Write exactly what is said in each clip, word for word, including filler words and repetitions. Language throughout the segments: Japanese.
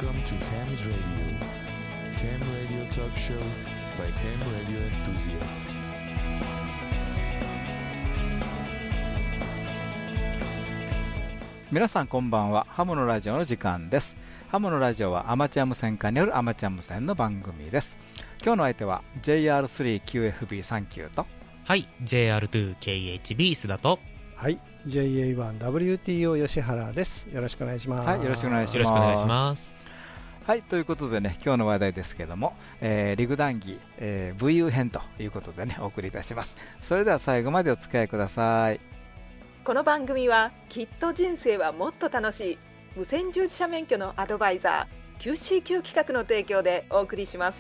Welcome to Ham's Radio. Ham Radio Talk Show by Ham Radio Enthusiasts. 皆さんこんばんは。ハムのラジオの時間です。ハムのラジオはアマチュア無線化によるアマチュア無線の番組です。今日の相手は ジェイアールスリーキューエフビーさんじゅうきゅう と、 はい、ジェイアールツーケーエイチビー 須田と、 はい、ジェイエーワンダブリューティーオー 吉原です。よろしくお願いします。 はい、よろしくお願いします。 よろしくお願いします。 はい、ということでね、今日の話題ですけども、えー、リグ談義、えー、ブイユー 編ということでね、お送りいたします。それでは最後までお付き合いください。 この番組はきっと人生はもっと楽しい無線従事者免許のアドバイザー キューシーキュー 企画の提供でお送りします。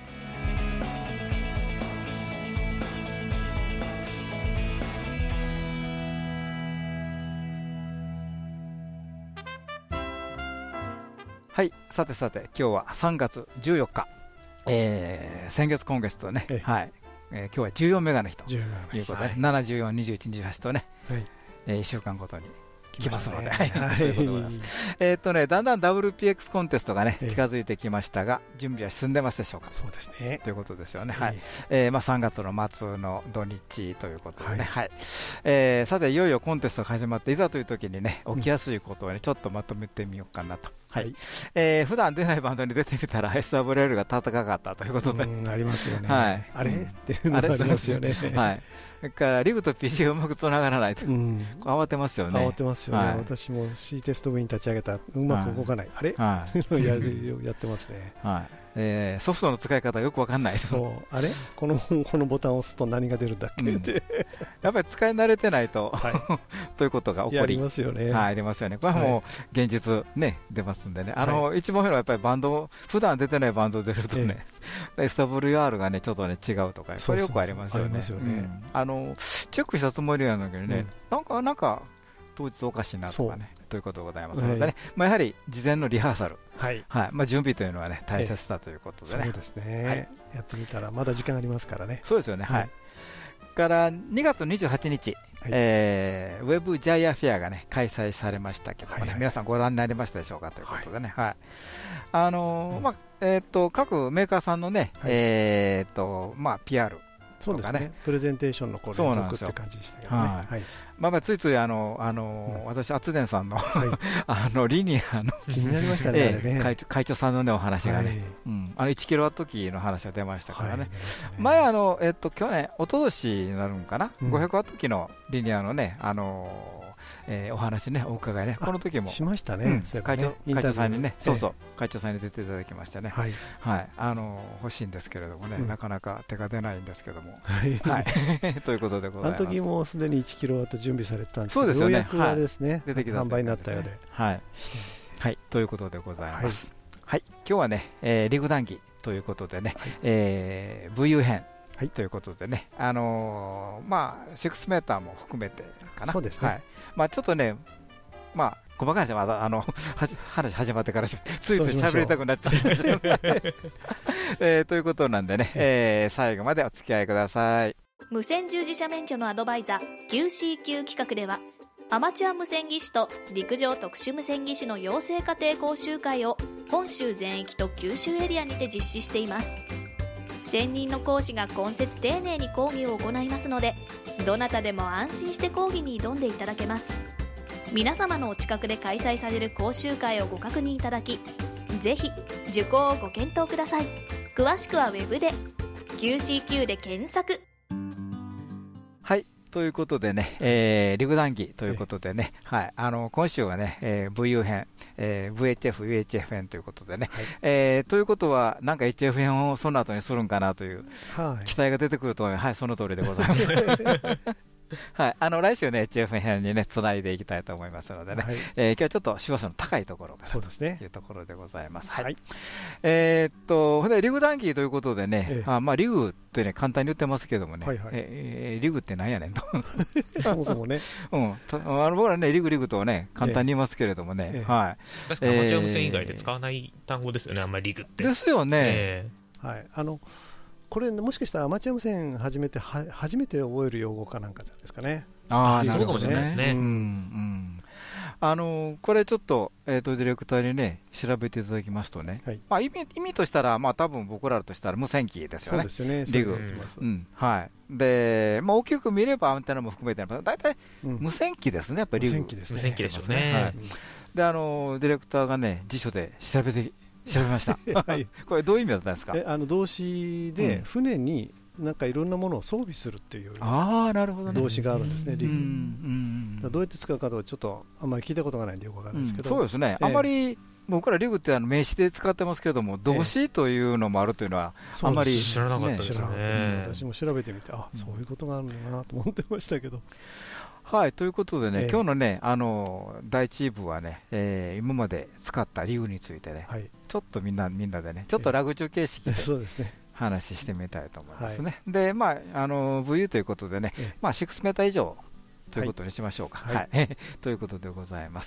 はい、さてさて今日はさんがつじゅうよっか、えー、先月今月とね、はい、えー、今日はじゅうよんメガの日ということで、はい、ななじゅうよん、にじゅういち、にじゅうはちとね、はい、えー、いっしゅうかんごとに来ますので、はい、えっとね、だんだん ダブリューピーエックス コンテストがね近づいてきましたが、準備は進んでますでしょうか。 そうですね、 ということですよね。はい、えー、まあさんがつの末の土日ということでね、はい、はい、えー、さていよいよコンテストが始まって、いざという時にね起きやすいことをねちょっとまとめてみようかなと。はい、えー、普段出ないバンドに出てみたら エスダブリューエル が高かったということで、 うん、ありますよね、はい、あれ、うん、っていうのがありますよね。はい、 それからリグと ピーシー がうまくつながらないと、うん、慌てますよね。 慌てますよね、はい、私も C テスト部に立ち上げたらうまく動かない、はい、あれ、はい、や, やってますね。はい、えー、ソフトの使い方よく分かんない。 そう、あれこのこのボタンを押すと何が出るんだっけ、うん、ってやっぱり使い慣れてないと、はい、ということが起こり、 ありますよね。 はい、ありますよね。これはもう現実ね出ますんでね、あの、はい、一番多いのはやっぱりバンド、普段出てないバンド出るとね、ええ、エスダブリューアール がねちょっとね違うとか、これよくありますよね。あのチェックしたつもりなんだけどね、うん、なんかなんか当日おかしいなとかねということでございますのでね、はい、まあ、やはり事前のリハーサル、はいはい、まあ、準備というのはね大切だということでね、 そうですね、はい、やってみたらまだ時間ありますからね。 そうですよね、はい、はい、からにがつにじゅうはちにち、はい、えー、ウェブジャイアフェアがね開催されましたけどもね、はいはい、皆さんご覧になりましたでしょうかということでね、はいはい、あのーうん、まあえー、と各メーカーさんのね、はい、えーとまあ、ピーアール、 そうですね、プレゼンテーションのこう連続って感じでしたけどね。はい、 まあ、まあついついあのあの、うん、私厚電さんの、はい、あのリニアの気になりましたね、えー、ね会長、会長さんの、ね、お話がね、はい、うん、あのいちキロワット機の話が出ましたからね、はい、前あの、えー、と去年一昨年になるのかな、うん、ごひゃくワット機のリニアのね、あのーえー、お話ね、お伺いね、この時もしましたね、うん、 会長、会長さんにね、そうそう、会長さんに出ていただきましてね、はい、はい、あの欲しいんですけれどもね、うん、なかなか手が出ないんですけども、はい、はい、ということでございます。 あの時もすでにいちキロワット準備されてたんですけど、そうですよね、ようやくあれですね、はい、出てきた、販売になったようで、 はい、はい、ということでございます。はい、はい、今日はね、えー、リグ談義ということでね、はい、えー、ブイユー 編。はい、ということでね、あのー、まあ、シックスメーターも含めてかな。 そうですね。はい、 まあ、ちょっとね、まあ、細かい話はまだあの話始まってからついつい喋りたくなっちゃいました、えー、ということなんでね、えー、最後までお付き合いください。 無線従事者免許のアドバイザー キューシーキュー 企画では、アマチュア無線技師と陸上特殊無線技師の養成家庭講習会を本州全域と九州エリアにて実施しています。専任の講師が今節丁寧に講義を行いますので、どなたでも安心して講義に挑んでいただけます。皆様のお近くで開催される講習会をご確認いただき、ぜひ受講をご検討ください。詳しくはウェブで キューシーキュー で検索。 はい、ということでね、えー、リグ談義ということでね、はい、あの今週はね、えー、ブイユー 編、えー、ブイエイチエフ、ユーエイチエフ 編ということでね、はい、えー、ということはなんか エイチエフ 編をその後にするんかなという期待が出てくると思います。はい、その通りでございます。はい、あの来週ね エイチエフ 編にねつないでいきたいと思いますのでね、はい、えー、今日はちょっと周波数の高いところからというところでございます。はい、はい、えー、っとでリグ談義ということでね、ええ、あまあリグってね簡単に言ってますけどもね、はいはい、えー、リグってなんやねんとそもそもね、 うん、あの僕らねリグリグとね簡単に言いますけれどもね、ええ、はい、 確かにアマチュア無線以外で使わない単語ですよね、あんまりリグってですよね、 えー、はい、あのこれもしかしたらアマチュア無線始めては初めて覚える用語かなんかじゃないですかね。 ああ、なるほどね。 そうかもしれないですね。うんうん、 あのこれちょっと、えーと、ディレクターにね、調べていただきますとね、はい、まあ、意味、意味としたら、まあ多分僕らとしたら無線機ですよね、 そうですよね、 リグ、うん、はい、で、まあ、大きく見ればアンテナも含めて、大体無線機ですね、やっぱりリグ、 無線機でしょうね。はい、 で、あのディレクターがね、辞書で調べて、調べました、はい、これ、どういう意味だったんですか。 えあの動詞で、船になんかいろんなものを装備するっていう動詞があるんですね、リグ。うんうん、どうやって使うかとはちょっとあんまり聞いたことがないんでよくわかんないですけど、 うん、そうですね、えー、あまり僕らリグってあの名詞で使ってますけれども、動詞というのもあるというのは、あんまり、 ね、知らなかったですね。 私も調べてみて、あ、そういうことがあるんだなと思ってましたけど。 はい、ということでね、えー、今日のね、あの第一部はね、えー、今まで使ったリグについてね、はい、ちょっとみんなみんなでね、ちょっとラグ中形式で、えー、そうですね。話してみたいと思いますね。はい、で、まあ、あの ブイユー ということでね、まあ、ろくメーター以上ということにしましょうか。はいはいはい、ということでございます。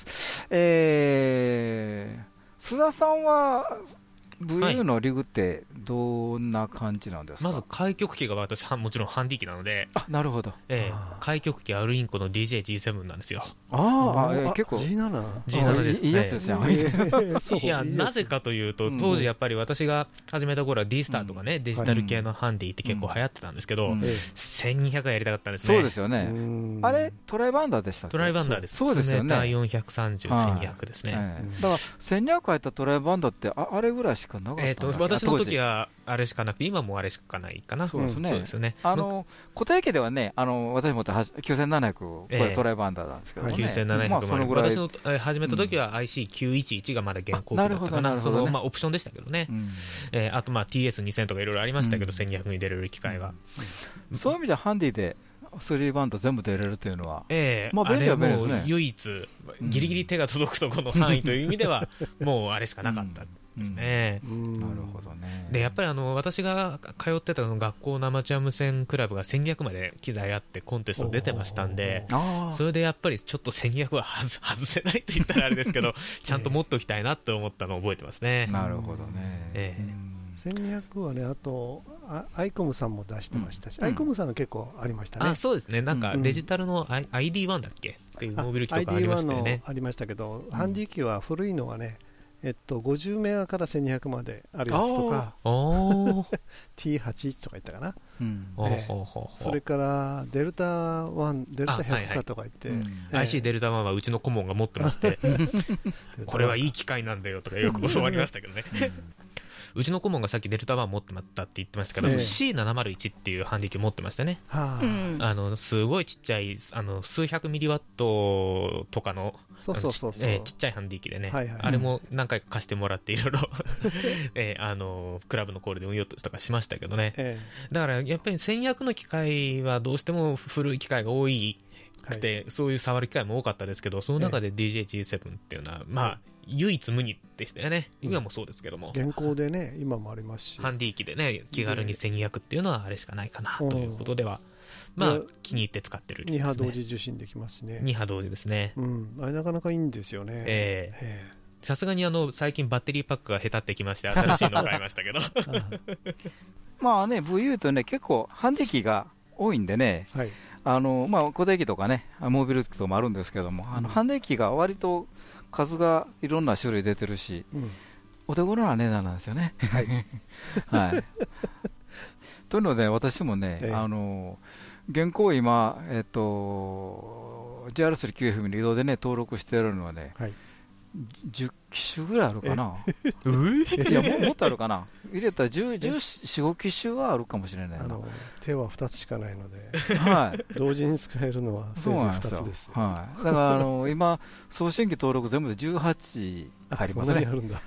えー、須田さんは ブイユー のリグってどんな感じなんですか。 まず開局機が私もちろんハンディ機なので、 あ、なるほど、 えー、開局機アルインコの ディージェージーセブン なんですよ。 ああ、えー、結構ジーナナジーナナ です。 いいやつですよ、えー、いやなぜかというと、当時やっぱり私が始めた頃は D スターとかね、うん、デジタル系のハンディって結構流行ってたんですけど、うん、せんにひゃくはやりたかったんですね。 そうですよね。あれトライバンダーでしたっけ。 トライバンダーです。 そうですよね。 メーターよんひゃくさんじゅう、せんにひゃくですね。 はい、だからせんにひゃく入ったトライバンダーって あ, あれぐらいしかなかった、 えーと私の時はあれしかなくて、今もあれしかないかな。 そうですね。 そうですね。 あの固定機ではね、あの私もきゅうせんななひゃく、これトライバンダーなんですけどね。 きゅうせんななひゃく、まあ、私の始めた時は アイシーきゅういちいち がまだ現行機だったかな。そのまあオプションでしたけどね。うん、えー、あとまあ ティーエスにせん とかいろいろありましたけど、うん、せんにひゃくに出れる機会は、 うん、そういう意味ではハンディでスリーバンド全部出れるというのは、 えー、まあ便利は便利ですね。唯一ギリギリ手が届くところの範囲という意味では、うん、もうあれしかなかったですね。 うん、なるほどね。 でやっぱりあの私が通ってたの学校のアマチュア無線クラブがせんにひゃくまで機材あってコンテスト出てましたんで、それでやっぱりちょっとせんにひゃくは外せないと言ったらあれですけどちゃんと持っておきたいなと思ったのを覚えてますね。 なるほどね。えー、せんにひゃくはね、あとアイコムさんも出してましたし、うん、アイコムさんは結構ありましたね。 あ、そうですね。なんかデジタルの アイディーワン だっけっていうモビル機とかありましたよね。 アイディーワン のありましたけど、 ハンディ機は古いのはね、えっと、ごじゅうメガからせんにひゃくまであるやつとかティーはちじゅういち とか言ったかな、うんえー、それからデルタワン、デルタひゃくかとか言って、はいはい、 えー、アイシー デルタワンはうちの顧問が持ってましてこれはいい機械なんだよとかよく教わりましたけどねうちの顧問がさっきデルタワン持ってまったって言ってましたけど、えー、シーななまるいち っていうハンディ機持ってましたね。はあ、あのすごいちっちゃいあの数百ミリワットとかのちっちゃいハンディ機でね、はいはい、あれも何回か貸してもらっていろいろえー、あのクラブのコールで運用とかしましたけどね、えー、だからやっぱりせんにひゃくの機械はどうしても古い機械が多いくて、はい、そういう触る機会も多かったですけど、その中で ディージェージーセブン っていうのは、えー、まあ唯一無二でしたよね。今もそうですけども、 現行でね今もありますし、 ハンディ機でね気軽にせんにひゃくっていうのはあれしかないかなということでは、まあ気に入って使ってる、ね、 に波同時受信できますね。 に波同時ですね、 うん、あれなかなかいいんですよね。えーえー、さすがにあの最近バッテリーパックが下手ってきまして新しいのを買いましたけどまあね ブイユー とね結構ハンディ機が多いんでね、はい、あのまあ、固定機とかねモビル機とかもあるんですけども、あのハンディ機が割と数がいろんな種類出てるし、うん、お手頃な値段なんですよね。はいはい、というので私もね、ええ、あの現行今、えっと、ジェイアールスリーキューエフエム の移動でね登録しているのはね、はい、じゅっ機種ぐらいあるかな。いや も, もっとあるかな。入れたらじゅう、じゅうよん、ご機種はあるかもしれないな。あの手はふたつしかないので、はい、同時に使えるのはせいぜいふたつですよ。 はい、だからあの今送信機登録全部でじゅうはち入りますね。 そんなにあるんだ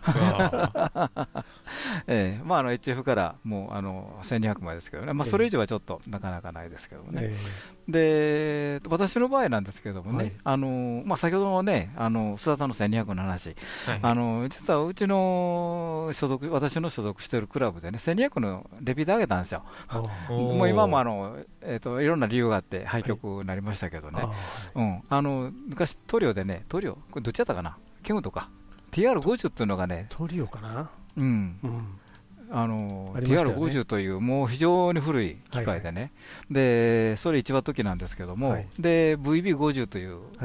ええ、まあ、あの エイチエフ からもうあのせんにひゃくまでですけどね、まあ、それ以上はちょっとなかなかないですけどね、えー、で私の場合なんですけどもね、はい、あのまあ、先ほどのねあの須田さんのせんにひゃくの話、はい、あの実はうちの所属私の所属しているクラブでねせんにひゃくのレピーター上げたんですよ。もう今もあの、えー、といろんな理由があって廃局になりましたけどね、はい、うん、あの昔トリオでねトリオこれどっちだったかな、ケムとか ティーアールごじゅう っていうのがねトリオかな、 うん、うん、あのあ、ね、ティーアールごじゅう というもう非常に古い機械でね、はいはい、でそれいちワット機なんですけども、はい、で ブイビーごじゅう という、はい、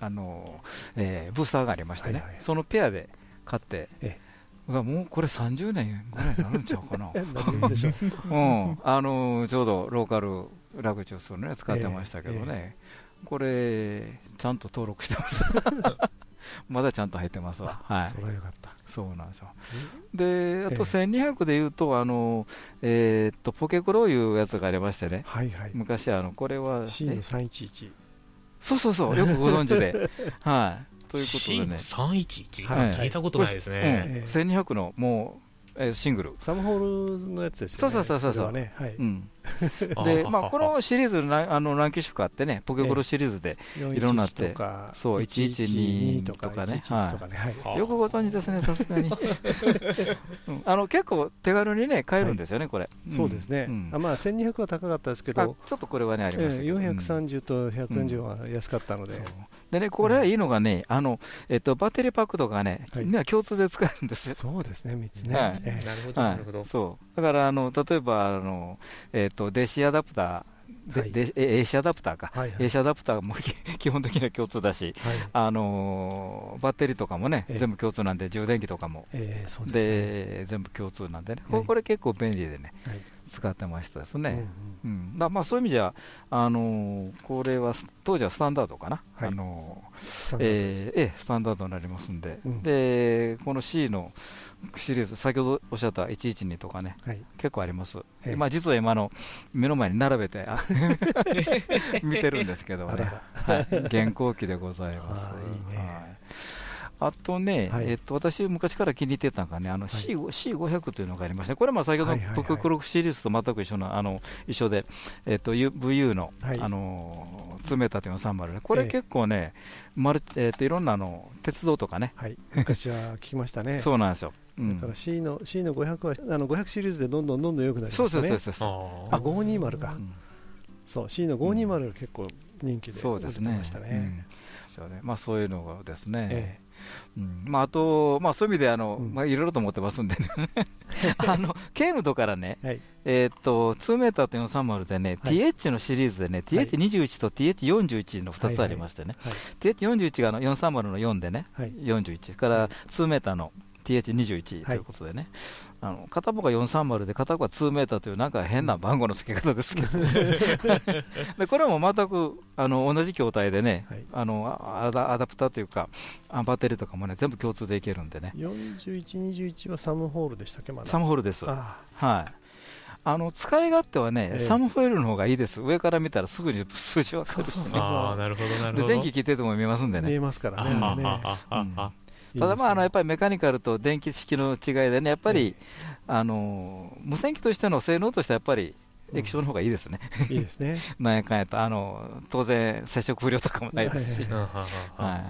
あの、えー、ブースターがありましてね、 はいはい、 そのペアで買って、 ええ、 だもうこれさんじゅうねんぐらいになるんちゃうかな、 何でしょう、 うん、あのちょうどローカルラグジュースを、ね、使ってましたけどね、ええ、これ、ちゃんと登録してます。まだちゃんと入ってますわ。はい。 それはよかった。 そうなんですよ。で、あとせんにひゃくでいうと、あの、えー、っと、ポケクロいうやつがありましてね。 はいはい。 昔、あの、これは。 シー のさんいちいち。 そうそうそう、よくご存知で。はい。ということでね。 シー さんいちいち、はい、聞いたことないですね。 うん、せんにひゃくの、もう、えー、シングルサムホールのやつですよね。 そうそうそうそう、 ね、はい、 うん、でまあこのシリーズあの何機種かあってね、ポケコロシリーズでいろんなって、そういちいちにとかね、よくご存知ですね、さすがに。うん、あの結構手軽にね買えるんですよね、はい、これ。 うん、そうですね。うん、あまあせんにひゃくは高かったですけど、 ちょっとこれはねありましたけど、 よんひゃくさんじゅうとひゃくよんじゅうは安かったので。 でね、これはいいのがね、あのえっとバッテリーパックとかね、みんな共通で使えるんですよ。 そうですね、みっつね。 なるほどなるほど。 そうだからあの例えばあのえっとデシアダプターで、エーシアダプターか、はいはい、エーシアダプターも基本的には共通だし、はい、あのバッテリーとかもね、えー、全部共通なんで、充電器とかも、えーそうですね、で全部共通なんでね、えー、これ結構便利でね、はい、使ってましたですね。うんうんうん、だまあそういう意味じゃ、あのー、これは当時はスタンダードかな、はい、あのー、スタンダードです、えー、スタンダードになりますんで、うん、でこの C のシリーズ、先ほどおっしゃったいちいちにとかね、はい、結構あります、えーまあ、実は今の目の前に並べて見てるんですけどね、はい、現行機でございます。いいね、はい、あとね、はい、えっと、私、昔から気に入ってたのがね、あの シーごひゃく というのがありまして、これは先ほどのポケクロシリーズと全く一緒の、あの一緒で、えっと、ブイユー の、はい、あのにメーターさんじゅうね、これ結構ね、マルえー、といろんなの鉄道とかね、 はい、昔は聞きましたね。 そうなんですよ。 だから C の C のごひゃくはあのごひゃくシリーズでどんどんどんどん良くなりましたね。そうそうそうそう。あ、ごひゃくにじゅうか。うん、そう C のごひゃくにじゅうが結構人気で売れてましたね。 そうですね。まあそういうのがですね。ええうん、まああとまあそういう意味であの、うん、まあいろいろと思ってますんでね。あのケームドからね、はい、えっとにメーターとよんさんまるでね、はい、ティーエイチ のシリーズでね、ティーエイチにじゅういち と ティーエイチよんじゅういち のふたつありましてね。はいはいはい、ティーエイチよんじゅういち があのよんさんまるのよんでね、はい、よんじゅういちからにメーターのティーエイチにじゅういち ということでね、はい、あの片方がよんさんまるで片方がにメーターというなんか変な番号の付け方ですけどでこれも全くあの同じ筐体でね、はい、あのアダ、アダプターというかバッテリーとかもね全部共通でいけるんでね。 よんじゅういち、にじゅういちはサムホールでしたっけ？まだサムホールです。あ、はい、あの使い勝手はね、えー、サムホイールの方がいいです。上から見たらすぐに数字分かるしね。 あ、なるほどなるほど。 で電気切ってても見えますんでね。 見えますからね。 ただまああのやっぱりメカニカルと電気式の違いでね、やっぱり、えー、あの無線機としての性能としてはやっぱり液晶の方がいいですね。 いいですね。 なんやかんやとあの当然接触不良とかもないですし、はい、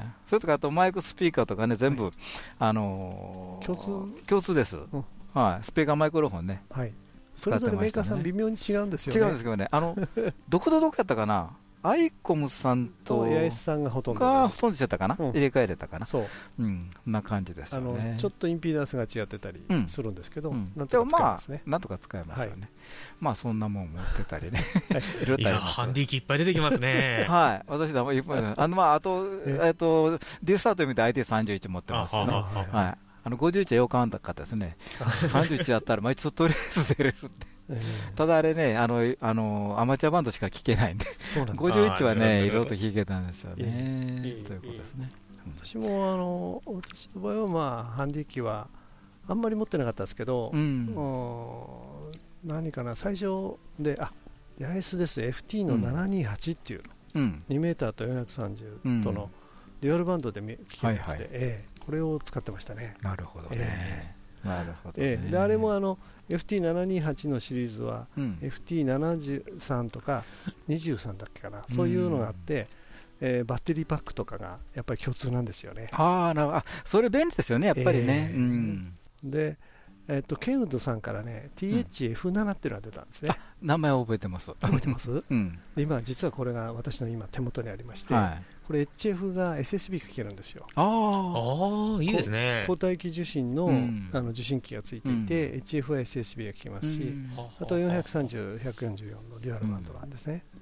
それとかあとマイクスピーカーとかね全部、はい、あの共通共通です。うん、はい、スピーカーマイクロフォンね。 はい。それぞれメーカーさん微妙に違うんですよね。 違うんですけどね。あのどことどこやったかな。アイコムさんと八重さんがほとんどがほとんどしてたかな、うん、入れ替えれたかな、 そう、 うん、な感じですよね。 あのちょっとインピーダンスが違ってたりするんですけど、うん、 なんとか使えますね。まあ、なんとか使えますよね。はい、まあそんなもん持ってたりね。 いやハンディ機いっぱい出てきますね。 はい、私だもいっぱいあのまああとえっと D スタート見て アイティーさんじゅういち 持ってますしね。はい。あのごじゅういちはよくあんたかったですね。さんじゅういちだったら毎日とりあえず出れるって。えー、ただあれね、あのあのアマチュアバンドしか聴けないんで、ごじゅういちはね、いろいろと聴けたんですよね。いいいいということですね。 私もあの私の場合は、まあ、ハンディ機はあんまり持ってなかったですけど、うん、何かな、最初で、あ、ヤエスです、エフティー のななにはちっていうの、うん、にメーターとよんひゃくさんじゅうとのデュアルバンドで聴けるやつで、えー、これを使ってましたね。 なるほどね。えー、なるほどね。 えー、であれもあのエフティーななにはち のシリーズは、うん、エフティーななじゅうさん とかにじゅうさんだっけかな、そういうのがあって、えー、バッテリーパックとかがやっぱり共通なんですよね。 ああ、なるほど。あ、それ便利ですよね、やっぱりね。 えーうん、で、えー、とケンウッドさんからね ティーエイチエフセブン っていうのが出たんですね。 あ、名前を覚えてます。 覚えてます、 うん、 で今実はこれが私の今手元にありまして、はい、これ エイチエフ が エスエスビー が聞けるんですよ。 ああ、いいですね。 交代機受信 の,、うん、あの受信機がついていて、うん、エイチエフ は エスエスビー が聞けますし、うん、あとよんひゃくさんじゅう、ひゃくよんじゅうよんのデュアルバンドなんですね。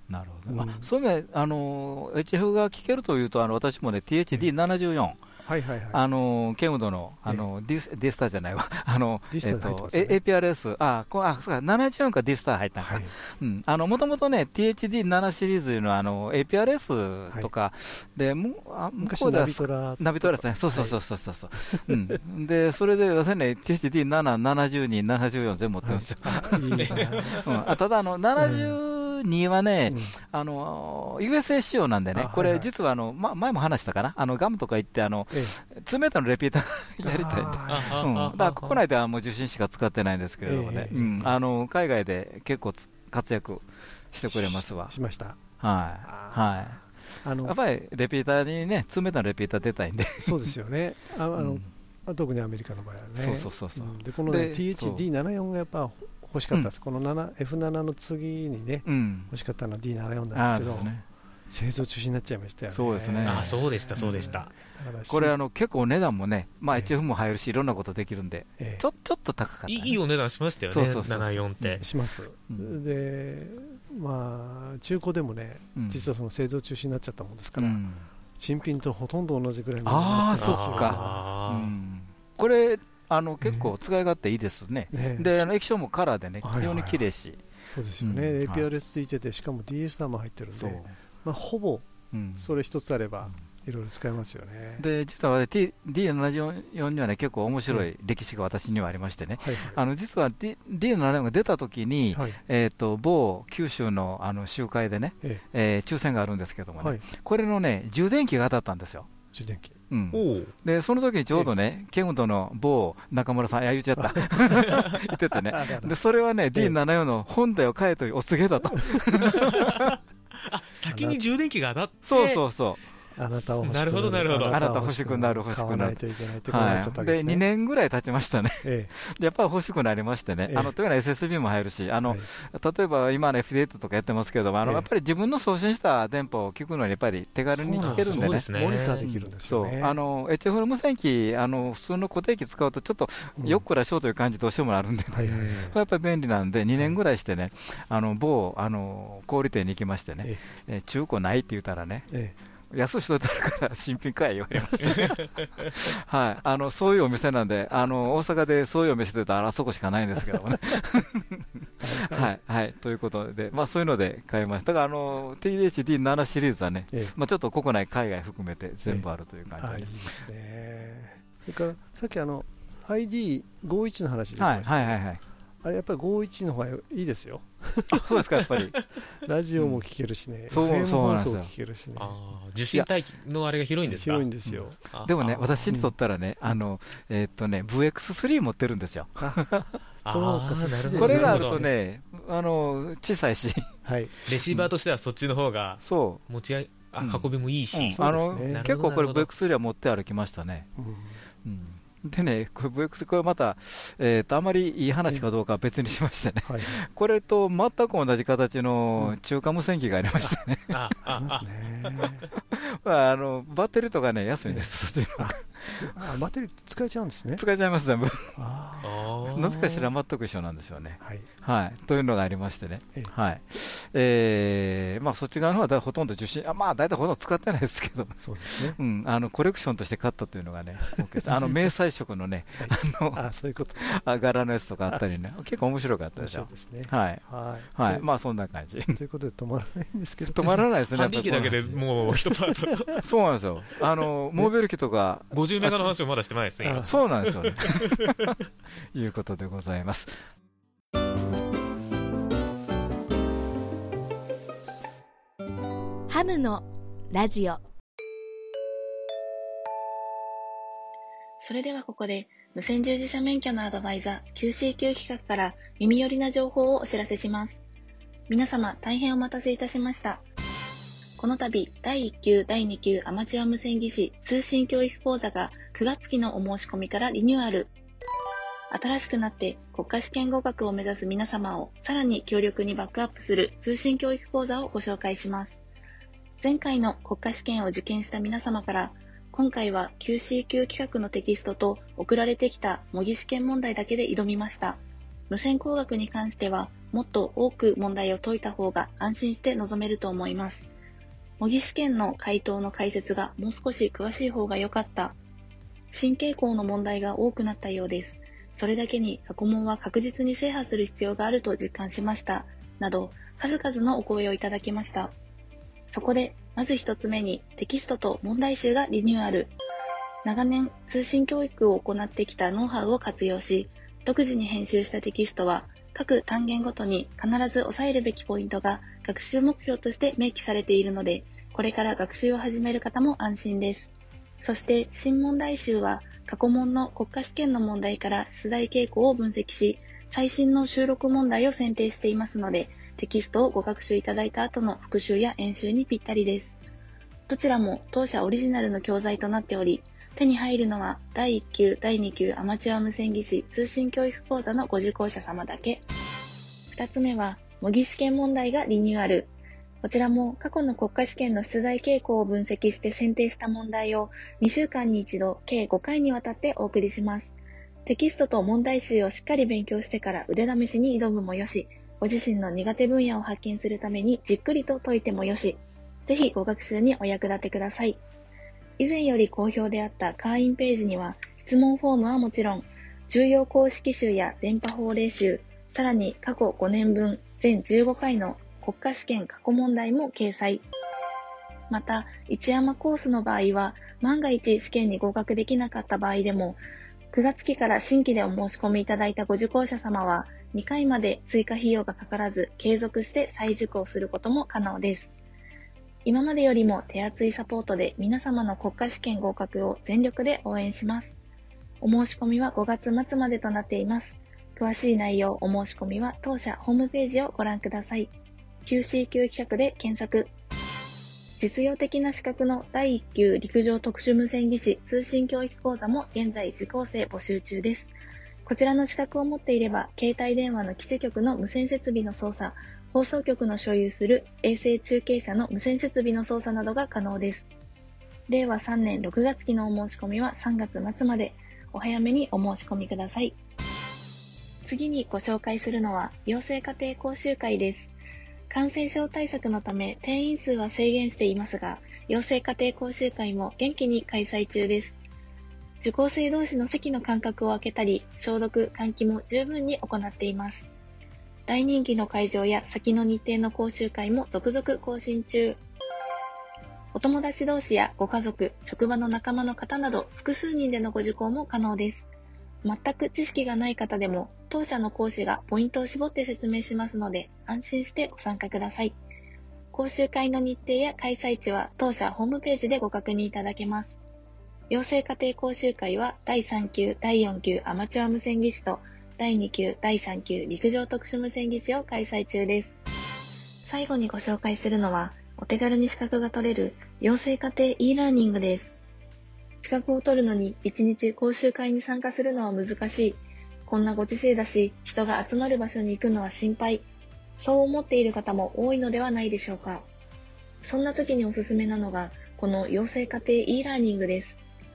なるほど、うん、そういう意味であの エイチエフ が聞けるというと、あの私もね ティーエイチディーななじゅうよん、はいはいはい、あのケムドのあの、えー、ディ, ディスターじゃないわあの、えーとね、エーピーアールエス あこあそうかななじゅうよんかディスター入ったんか、はい、うん、あのもともとね ティーエイチディーなな シリーズのあの エーピーアールエス とか、はい、でもあ向こうではナビトラナビトラですね、そうそうそうそうそうそう、はい、うん、でそれで私ね ティーエイチディーなな、ななじゅうに、ななじゅうよん全部持ってるんですよ、はい、いいうん、あただあのななじゅうにはね、うん、あの ユーエスエー 仕様なんでね、これ実はあの、ま、前も話したかな、あのガムとか行ってあの、ええ、ツーメーターのレピーターやりたいんで、うん、だから国内ではもう受信しか使ってないんですけれどもね、ええ、うん、あの海外で結構活躍してくれますわ。 し, しました、 はいはい、あのやっぱりレピーターにね、ツーメーターのレピーター出たいんでそうですよね、ああの、うん、特にアメリカの場合はね、 そうそうそうそう、うん、 でこの、ね、ティーエイチディーななじゅうよん がやっぱ欲しかったです、うん、このなな エフセブン の次にね、うん、欲しかったのは ディーななじゅうよん なんですけど、ね、製造中止になっちゃいましたよね。 そうですね、 あそうでしたそうでした、 うん、これあの結構値段もね、まあ、エイチエフ も入るしいろんなことできるんで、ええ、ちょちょっと高かった、ね、いいお値段しましたよね、ななじゅうよんって、 します、うん、でまあ中古でもね、うん、実はその製造中止になっちゃったもんですから、うん、新品とほとんど同じぐらいの値段になってますよ。 ああそっか、うん、これあの結構使い勝手いいですね、ねね、であの液晶もカラーでね非常に綺麗し、はいはいはい、 そうですよね、うん、エーピーアールエス ついててしかも ディーエス ターも入ってるんで、まあ、ほぼそれ一つあればいろいろ使えますよね、 うん、で実は ディーななじゅうよん にはね結構面白い歴史が私にはありましてね、はいはい、あの実は ディーななじゅうよん が出た時に、はい、えー、と某九州のあの集会でね、えええー、抽選があるんですけどもね、はい、これのね充電器が当たったんですよ。 充電器、 うん、でその時にちょうどね、ケムドの某中村さん、いや言っちゃった言っててねでそれはね ディーななじゅうよん の本体を買えというお告げだとあ先に充電器が当たって、 そうそうそうあなたを欲しくなる、 なるほどなるほど、 あなた欲しくなる欲しくなる、買わないといけないってことになっちゃったわけですね、はい、でにねんぐらい経ちましたね、ええ、やっぱり欲しくなりましてね、ええ、あのというのは エスエスビー も入るし、あの、はい、例えば今の エフディーエイト とかやってますけども、あの、ええ、やっぱり自分の送信した電波を聞くのにやっぱり手軽に聞けるんでね、 モニターできるんですよね、 そうあの エイチエフ の無線機、あの普通の固定機使うとちょっとよっこらしょうという感じどうしてもあるんで、ね、うん、はいはいはい、やっぱり便利なんでにねんぐらいしてね、あの某あの小売店に行きましてね、ええ、中古ないって言ったらね、ええ、安い人だから新品買え言われましたねはい、あのそういうお店なんで、あの大阪でそういうお店でたらあそこしかないんですけどもねはいはい、ということで、まあ、そういうので買いました。だからあの ティーエイチディーなな シリーズはね、ええ、まあ、ちょっと国内海外含めて全部あるという感じで、 ええ、いいですね。それからさっきあの アイディーごじゅういち の話できました、ね、はいはいはいはい、あれやっぱりごじゅういちの方がいいですよあそうですか、やっぱりラジオも聞けるしね、うん、 エフエム 放送も聞けるしね、 あ受信帯のあれが広いんですか。 広いんですよ、 うん、でもね私にとったらね、あのえー、っとね ブイエックススリー 持ってるんですよそうか、 これがあるとね、あの小さいし、 はい、レシーバーとしてはそっちの方が持ちあ運びもいいし、 うん、あの結構これ ブイエックススリー は持って歩きましたね、うんうん、でね、これ ブイエックス これまた、えー、とあまりいい話かどうかは別にしましてね、はい、これと全く同じ形の中華無線機がありましてね、 あありますねまあ、あのバッテリーとかね安いんです、そっちのあバッテリー使えちゃうんですね。 使えちゃいます全部なぜかしら全く一緒なんですよね、はいはい、というのがありましてね、ええはいえーまあ、そっち側の方はほとんど受信、あ、まあ、大体ほとんど使ってないですけど、そうですね、うん、あのコレクションとして買ったというのがね、あの明細色のね、あのあそういうことあ柄のやつとかあったりね、結構面白かったでしょ。面白いですね、はいはいはい、まあそんな感じということで止まらないんですけど、 止まらないですね、 ハンディ機だけでもう一パートそうなんですよ、あのモーベル機とかごじゅうメガの話をまだしてないですね。 そうなんですよねいうことでございます。 ハムのラジオ。それではここで無線従事者免許のアドバイザー キューシーキュー 企画から耳寄りな情報をお知らせします。皆様大変お待たせいたしました。この度だいいっ級だいに級アマチュア無線技師通信教育講座がくがつ期のお申し込みからリニューアル。新しくなって国家試験合格を目指す皆様をさらに強力にバックアップする通信教育講座をご紹介します。前回の国家試験を受験した皆様から今回は キューシーキュー 企画のテキストと送られてきた模擬試験問題だけで挑みました。無線工学に関してはもっと多く問題を解いた方が安心して臨めると思います。模擬試験の回答の解説がもう少し詳しい方が良かった。新傾向の問題が多くなったようです。それだけに過去問は確実に制覇する必要があると実感しました。など、数々のお声をいただきました。そこで、まず一つ目にテキストと問題集がリニューアル。長年、通信教育を行ってきたノウハウを活用し、独自に編集したテキストは、各単元ごとに必ず押さえるべきポイントが学習目標として明記されているので、これから学習を始める方も安心です。そして新問題集は過去問の国家試験の問題から出題傾向を分析し、最新の収録問題を選定していますので、テキストをご学習いただいた後の復習や演習にぴったりです。どちらも当社オリジナルの教材となっており、手に入るのはだいいっ級、だいに級アマチュア無線技師通信教育講座のご受講者様だけ。二つ目は模擬試験問題がリニューアル。こちらも過去の国家試験の出題傾向を分析して選定した問題をにしゅうかんに一度計ごかいにわたってお送りします。テキストと問題集をしっかり勉強してから腕試しに挑むもよし、ご自身の苦手分野を発見するためにじっくりと解いてもよし、ぜひご学習にお役立てください。以前より好評であった会員ページには質問フォームはもちろん、重要公式集や電波法令集、さらに過去ごねんぶん全じゅうごかいの国家試験過去問題も掲載。また、一山コースの場合は、万が一試験に合格できなかった場合でも、くがつ期から新規でお申し込みいただいたご受講者様は、にかいまで追加費用がかからず、継続して再受講することも可能です。今までよりも手厚いサポートで皆様の国家試験合格を全力で応援します。お申し込みはごがつまつまでとなっています。詳しい内容、お申し込みは当社ホームページをご覧ください。キューシーキュー 企画で検索。実用的な資格のだいいっ級陸上特殊無線技師通信教育講座も現在受講生募集中です。こちらの資格を持っていれば、携帯電話の基地局の無線設備の操作、放送局の所有する衛星中継車の無線設備の操作などが可能です。れいわさんねんろくがつ期のお申し込みはさんがつまつまで、お早めにお申し込みください。次にご紹介するのは、養成家庭講習会です。感染症対策のため定員数は制限していますが、養成家庭講習会も元気に開催中です。受講生同士の席の間隔を空けたり、消毒・換気も十分に行っています。大人気の会場や先の日程の講習会も続々更新中。お友達同士やご家族、職場の仲間の方など複数人でのご受講も可能です。全く知識がない方でも当社の講師がポイントを絞って説明しますので安心してご参加ください。講習会の日程や開催地は当社ホームページでご確認いただけます。養成家庭講習会はだいさん級、だいよん級アマチュア無線技師とだいに級、だいさん級陸上特殊無線技師を開催中です。最後にご紹介するのはお手軽に資格が取れる養成家庭 e ラーニングです。資格を取るのにいちにち講習会に参加するのは難しい。こんなご時世だし、人が集まる場所に行くのは心配。そう思っている方も多いのではないでしょうか。そんな時におすすめなのが、この養成家庭 e ラーニングです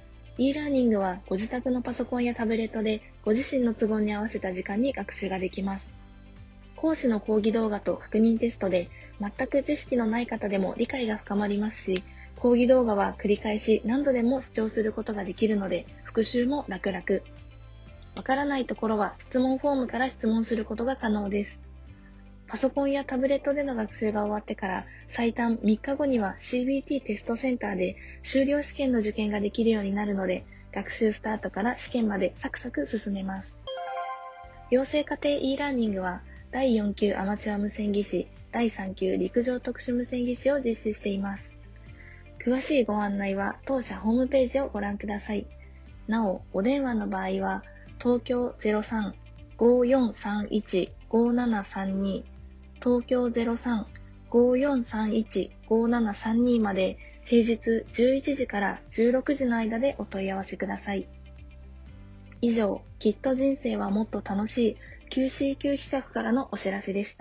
。e ラーニングはご自宅のパソコンやタブレットでご自身の都合に合わせた時間に学習ができます。講師の講義動画と確認テストで全く知識のない方でも理解が深まりますし、講義動画は繰り返し何度でも視聴することができるので復習も楽々。わからないところは質問フォームから質問することが可能です。パソコンやタブレットでの学習が終わってから最短みっかごには シービーティー テストセンターで修了試験の受験ができるようになるので、学習スタートから試験までサクサク進めます。養成家庭 e ラーニングはだいよん級アマチュア無線技師、だいさん級陸上特殊無線技師を実施しています。詳しいご案内は当社ホームページをご覧ください。なお、お電話の場合は東京 ゼロさん ごーよんさんいち ごーななさんに、東京 ゼロさん ごーよんさんいち ごーななさんに まで平日じゅういちじからじゅうろくじの間でお問い合わせください。以上、きっと人生はもっと楽しい キューシーキュー 企画からのお知らせでした。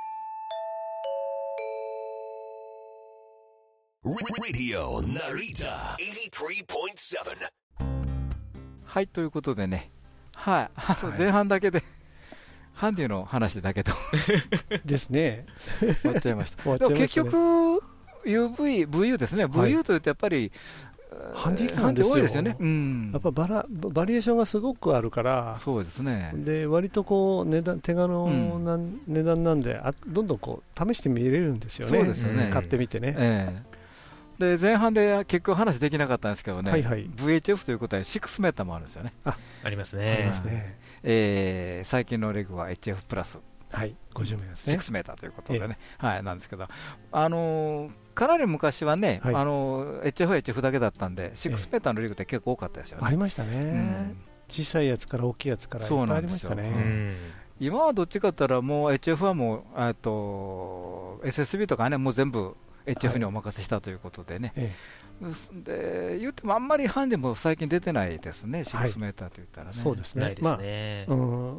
Radio Narita はい、ということでね、はい、前半だけでハンディの話だけどですね終わっちゃいました。 終わっちゃいましたね。 でも結局 ユーブイ、ブイユー ですね、はい、ブイユー というとやっぱりハンディ機なんですよ。 多いですよね、うん、 やっぱバラバリエーションがすごくあるから、 そうですね。で割とこう値段手軽な、うん、値段なんで、あどんどんこう試してみれるんですよね。 そうですよね、 買ってみてね。 えー、で前半で結局話できなかったんですけどね、 はいはい、 ブイエイチエフ ということはろくメーターもあるんですよね。 あ、ありますね。ありますね。えー、最近のレグは エイチエフ プラス。 はい、ごじゅうメーターですね。 ろくメーターということでね、えー、はい、なんですけど、あのー、かなり昔はね、はい、あのー、エイチエフ、エイチエフ だけだったんで、ろくメーターのリグって結構多かったですよね。 ありましたね、うん、小さいやつから大きいやつからいっぱいありましたね。うん、 今はどっちかって言ったら、もう エイチエフ はもう、と エスエスビー とかね、もう全部 エイチエフ にお任せしたということでね。はい、ええで言ってもあんまりハンデも最近出てないですね、ろくメーターといったらね。 そうですね、まあ、うん、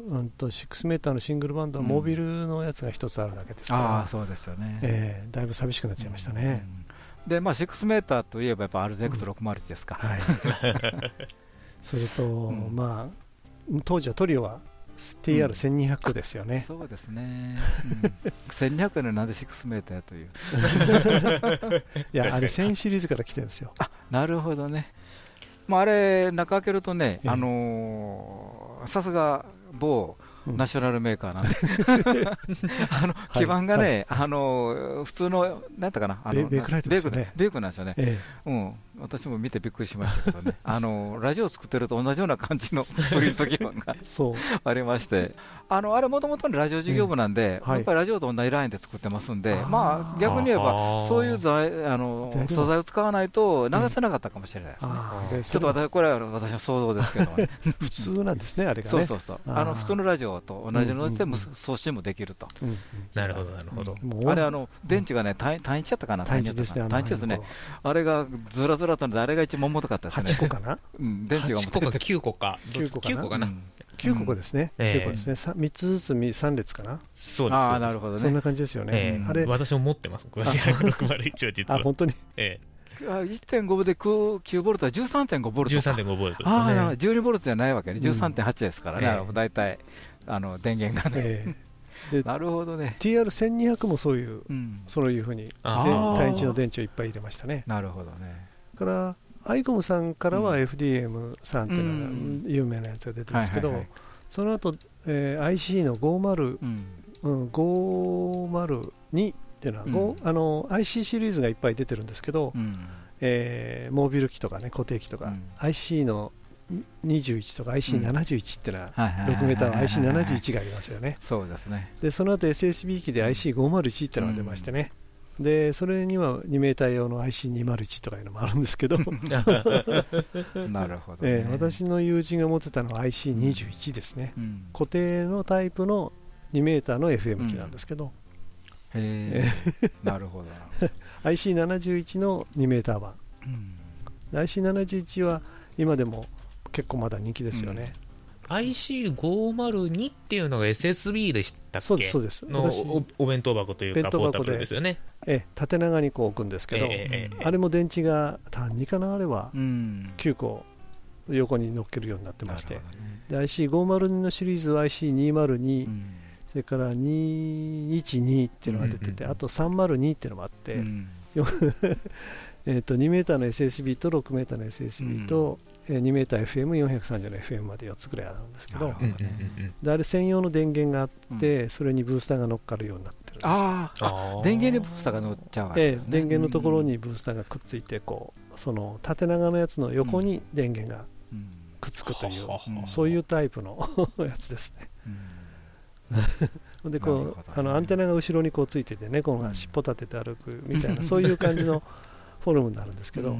うんとろくメーターのシングルバンドはモービルのやつが一つあるだけですから、うん、 あそうですよね、 えー、だいぶ寂しくなっちゃいましたね。 うん、で、まあ、ろくメーターといえばやっぱ アールゼックスろくまるいち ですか。 うんはい、それと、うん、まあ、当時はトリオはティーアールせんにひゃく ですよね。 そうですね、うん、せんにひゃくえんのなんでろくメーターといういやあれせんシリーズから来てるんですよ。 あ、なるほどね。まあ、あれ中開けるとね、あのー、さすが某ナショナルメーカーなんで、うん、あの基板がね、はいはい、あの普通のなんていうかな、あのベークライトですよね。 ベークなんですよね。ええ、うん、私も見てびっくりしましたけどねあのラジオ作ってると同じような感じのプリント基板がありまして、あのあれもともとのラジオ事業部なんで、はい、やっぱりラジオと同じラインで作ってますんで、まあ、逆に言えばそういう材あの素材を使わないと流せなかったかもしれないですね。うん、ちょっと私これは私の想像ですけどね普通なんですね、あれがね。 そうそうそう、あの普通のラジオと同じので送信もできると。 なるほどなるほど。 あれあの電池がね単一だったかな、 単一ですね。 単一ですね。あれがずらずらとので、あれが一番重たかったですね。 はちこかな、 うん、電池がはちこかきゅうこかきゅうこかな、 きゅうこかな、うん、 きゅうこですね。きゅうこですね。みっつずつさん列かな。 そうです。 ああ、なるほどね。 そんな感じですよね。 えー、あれ私も持ってます。ろくまるいちは実は。 あ、本当に。 ええ。いってんご できゅうボルトは じゅうさんてんご ボルト。 じゅうさんてんご ボルトですね。 ああ、じゅうにボルトじゃないわけね。じゅうさんてんはち ですからね。だいたいあの電源がね。なるほどね。 ティーアールせんにひゃく もそういう、そういうふうに単一の電池をいっぱい入れましたね。 なるほどね。 からアイコムさんからは エフディーエムさんっていうのが有名なやつが出てますけど、その後、えー、アイシー のごじゅう、うん、ごじゅうにっていうのは、うん、あの アイシー シリーズがいっぱい出てるんですけど、うんえー、モービル機とかね、固定機とか、うん、アイシー のにじゅういちとか アイシーななじゅういち っていうのは、ろくメーターは アイシーななじゅういち がありますよね。 そうですね。 でその後 エスエスビー 機で アイシーごじゅういち っていうのが出ましてね、うん、でそれにはにメーター用の アイシーにひゃくいち とかいうのもあるんですけどなるほど、ね、 えー、私の友人が持ってたのは アイシーにじゅういち ですね、うん、固定のタイプのにメーターの エフエム 機なんですけど、 うん、へーなるほどアイシーななじゅういち のにメーター版、うん、アイシーななじゅういち は今でも結構まだ人気ですよね、 うん、アイシーごじゅうに っていうのが エスエスビー でしたっけ。 そうですそうです。 の お, お弁当箱というかポータブルですよね。 え縦長にこう置くんですけど、えー、あれも電池が単にかな、あれは、うん、きゅうこ横に乗っけるようになってまして、ね、で アイシーごじゅうに のシリーズは アイシーにひゃくに、うん、それからにひゃくじゅうにっていうのが出てて、うんうんうん、あとさんびゃくにっていうのもあって、うん、えとにメーターの エスエスビー とろくメーターの エスエスビー と、うん、にメーター エフエム、よんひゃくさんじゅうの エフエム までよっつぐらいあるんですけど、であれ専用の電源があって、うん、それにブースターが乗っかるようになってるんですよ。 ああ、電源にブースターが乗っちゃうわけですね。 ええ、電源のところにブースターがくっついて、こうその縦長のやつの横に電源がくっつくという、うん、そういうタイプのやつですね、うん、でこう、ね、あのアンテナが後ろにこうついてて猫が尻尾立てて歩くみたいな、うん、そういう感じのフォルムになるんですけど、うん、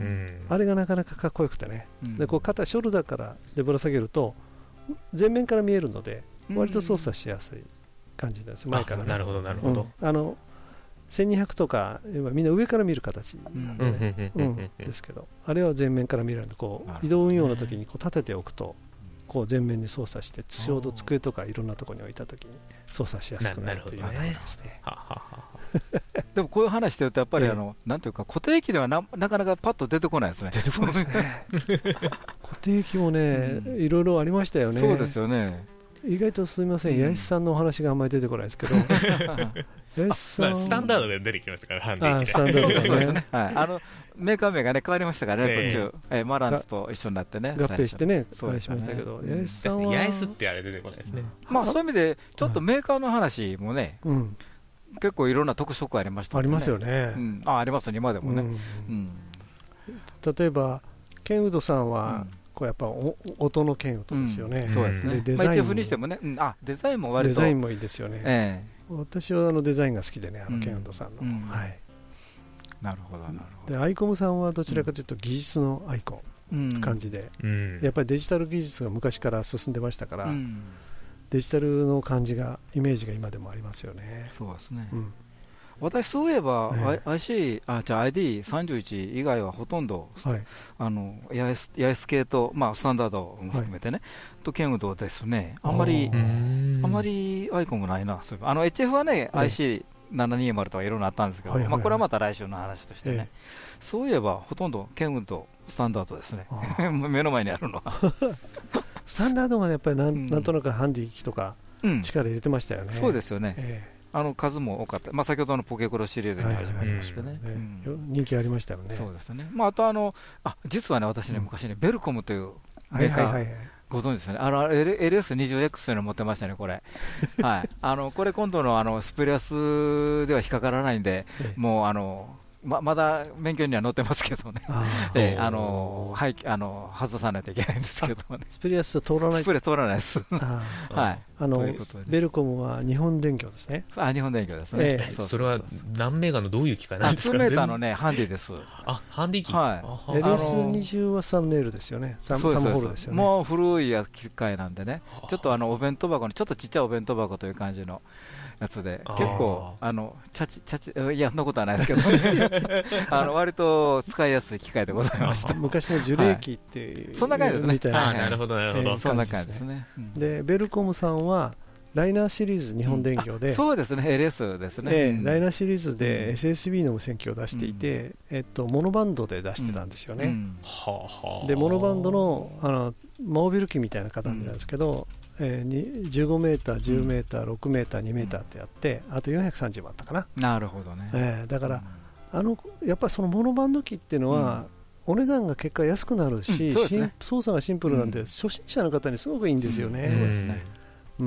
あれがなかなかかっこよくてね、うん、でこう肩ショルダーからでぶら下げると前面から見えるので割と操作しやすい感じなんです、前から、ね、 なるほどなるほど、 うん、あのせんにひゃくとかみんな上から見る形なんで、ね、うんうん、ですけどあれは前面から見れるのでこう移動運用の時にこう立てておくとこう前面に操作してちょうど机とかいろんなところに置いた時に操作しやすくなるということですね。 でもこういう話してるとやっぱりあの、ええ、なんていうか固定機では な, なかなかパッと出てこないですね。 出てこないですね固定機もね、うん、いろいろありましたよね。 そうですよね。 意外とすみません、八重洲さんのお話があんまり出てこないですけど、八重洲さん、 スタンダードで出てきましたから、ハンディスタンダードでそうですね、はい、あのメーカー名が、ね、変わりましたからね、途中、えー、マランツと一緒になってね、 合併してね、 そうでしましたけど、 八重洲さんは、 八重洲ってあれ出てこないですね。 まあ、そういう意味で、ちょっとメーカーの話もね、うん、結構いろんな特色ありましたね。 ありますよね。 うん、あ、ありますね、今でもね。うんうん、 例えば、ケンウドさんは、うんこうやっぱお音の剣音ですよね、 うん、そうですね、 でデザイン、 まあ、一応にしてもね、うん、あデザインも割とデザインもいいですよね、 えー、私はあのデザインが好きでね、あのケンウドさんの、 うんはい、 なるほどなるほど。 でアイコムさんはどちらかというと技術のアイコン感じで、うん、やっぱりデジタル技術が昔から進んでましたから、うん、デジタルの感じがイメージが今でもありますよね。 そうですね、うん私、そういえば、ね、アイシー、あ、じゃあ アイディーさんじゅういち 以外はほとんど、はい、あの八重洲、八重洲系と、まあ、スタンダードも含めてね、はい、とケンウドですね、あんまり、あんまりアイコンもないな、そういえばあの エイチエフ はね、はい、アイシーななひゃくにじゅう とかいろいろあったんですけど、はいはいはい、まあ、これはまた来週の話としてね、ええ、そういえば、ほとんどケンウド、スタンダードですね、目の前にあるのは。 スタンダードがやっぱりなん、うん、なんとなくハンディ機とか、力入れてましたよね。 うん、そうですよね。ええあの数も多かった、まあ、先ほどのポケコロシリーズに始まりましてね、 人気ありましたよね。 そうですね、まあ、あとあのあ実はね、私ね、うん、昔ね、ベルコムというメーカー、はいはいはい、ご存知ですよね、あの エルエスにじゅうエックス というのを持ってましたね、これ、はい、あのこれ、今度のあのスプリアスでは引っかからないんで、ええ、もうあの。ま, まだ勉強には載ってますけどね、あ、えー、あのはい、あの外さないといけないんですけどね、 スプリアス通らない、 スプリアス通らないです、はい、 あのベルコムは日本電機ですね、 あ日本電機ですね、 えー、そうそうそうそう、それは何メーガーのどういう機械なんですか、 にメーターのね、ハンディです、 あハンディ機、 はい、 エルエスにじゅう はサムネイルですよね、サムホールですよね、 もう古い機械なんでね、ちょっとあのお弁当箱の、ちょっとちっちゃいお弁当箱という感じの。やつで結構あのチャチチャチいやそんなことはないですけど、ね、あの割と使いやすい機械でございました。 昔の樹齢機って、はい、 そんな感じですね。 みたいな、なるほどなるほど、 そんな感じですね。 でベルコムさんはライナーシリーズ日本電機で、 うん、そうですね エルエス ですね、 えー、ライナーシリーズで エスエスビー の無線機を出していて、うんえっと、モノバンドで出してたんですよね、うんうん、でモノバンド の, あのモービル機みたいな形なんですけど、うんえー、じゅうごメーター、じゅうメーター、ろくメーター、にメーターってやって、あとよんひゃくさんじゅうもあったかな。 なるほどね、 えー、だから、うん、あのやっぱりそのモノバンド機っていうのは、うん、お値段が結果安くなるし、うんね、操作がシンプルなんで、うん、初心者の方にすごくいいんですよね。そうですね。うん。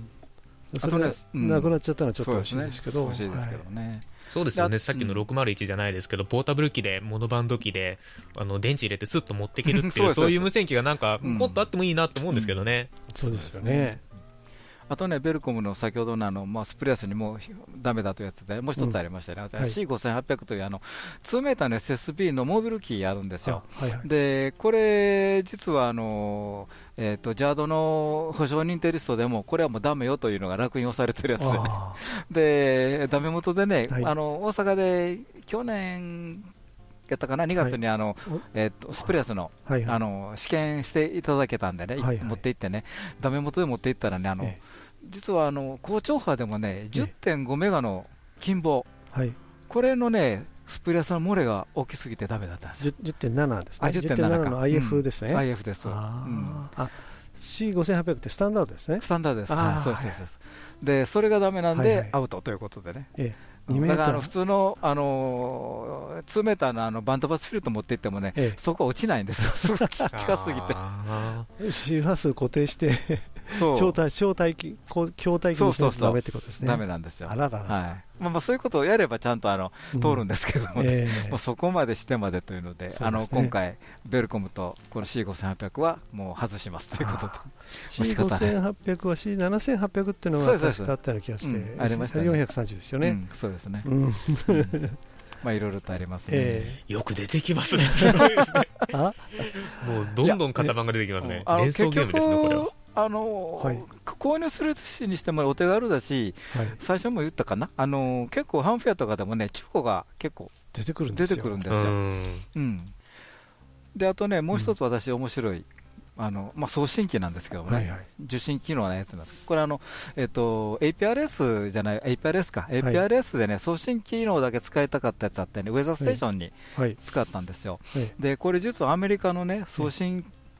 それがなくなっちゃったのはちょっと欲しいですけど。 欲しいですけどね。 そうですよね、さっきのろくまるいちじゃないですけど、ポータブル機でモノバンド機であの電池入れてスッと持っていけるっていうそういう無線機がなんか、うん、もっとあってもいいなと思うんですけどね、 うん、そうですよね。 あとね、ベルコムの先ほどのあの、まあ、スプレアスにもダメだというやつでもう一つありましたね、うん、シーごせんはっぴゃく というあのにメーターの エスエスビー のモービルキーあるんですよ、はいはい、でこれ実はあの、えー、とジャードの保証認定リストでもこれはもうダメよというのが烙印をされてるやつで、ね、でダメ元でね、はい、あの大阪で去年やったかなにがつにあの、はいえー、とスプレアス の,、はいはい、あの試験していただけたんでね、はいはい、持って行ってね、ダメ元で持って行ったらね、あの、ええ実はあの高超波でもね じゅってんご メガの金棒、はい、これのねスプレアスの漏れが大きすぎてダメだったんですよ。 じゅってんなな ですね。 じゅってんなな の アイエフ ですね、うん、アイエフ です。あ、うん、あ シーごせんはっぴゃく ってスタンダードですね。 スタンダードです、はい、そうそうそうそうでそれがダメなんで、はいはい、アウトということでね、ええだからあの普通の、あのー、にメーターのあのバンドバスフィルト持っていってもね、ええ、そこは落ちないんですよ、近すぎて。 周波数固定して超大超大気強大気にしないとダメってことですね。 ダメなんですよ。 あららら、 はいまあ、まあそういうことをやればちゃんとあの、うん、通るんですけども、ねえー、もうそこまでしてまでというの で, で、ね、あの今回ベルコムとこの シーごせんはっぴゃく はもう外しますということで。 シーごせんはっぴゃく は シーななせんはっぴゃく っていうのが確かあったような気がして、うん、ありましたね。よんひゃくさんじゅうですよね、うん、 そうですね、うん、まあいろいろとありますね、えー、よく出てきますねすごいですねもうどんどん型番が出てきますね。連想ゲームですねこれは。 あのーはい、購入するにしてもお手軽だし、はい、最初も言ったかな、あのー、結構ハンフェアとかでもね中古が結構出てくるんですよ。 出てくるんですよ。うんうん、であとねもう一つ私面白い、うんあのまあ、送信機なんですけどね、はいはい、受信機能のやつなんです。これあの、えー、と エーピーアールエス じゃない エーピーアールエス か、はい、エーピーアールエス でね送信機能だけ使いたかったやつあってね、ウェザーステーションに使ったんですよ、はいはい、でこれ実はアメリカのね送信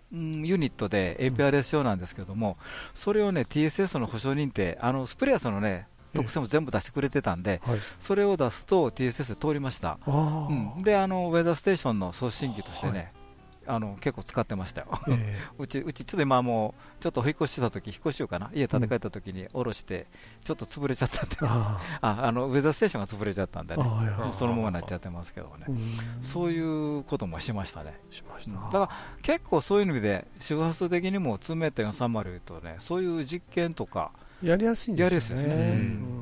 ユニットで エーピーアールエス 用なんですけども、それをね ティーエスエス の保証認定、あのスプレアスのね特性も全部出してくれてたんで、はい、それを出すと ティーエスエス で通りました。うん、であのウェザーステーションの送信機としてね、はい、あの結構使ってましたよ、えー、うちうちちょっと今もうちょっと引っ越しした時引っ越しようかな、家建て替えた時に下ろしてちょっと潰れちゃったんで、うん、ああのウェザーステーションが潰れちゃったんでね、もうそのままになっちゃってますけどね、そういうこともしましたね。しました。だから結構そういう意味で周波数的にも ツーメーターよんさんまるとね、そういう実験とかやりやすいんですよね。やりやすいですね、うん、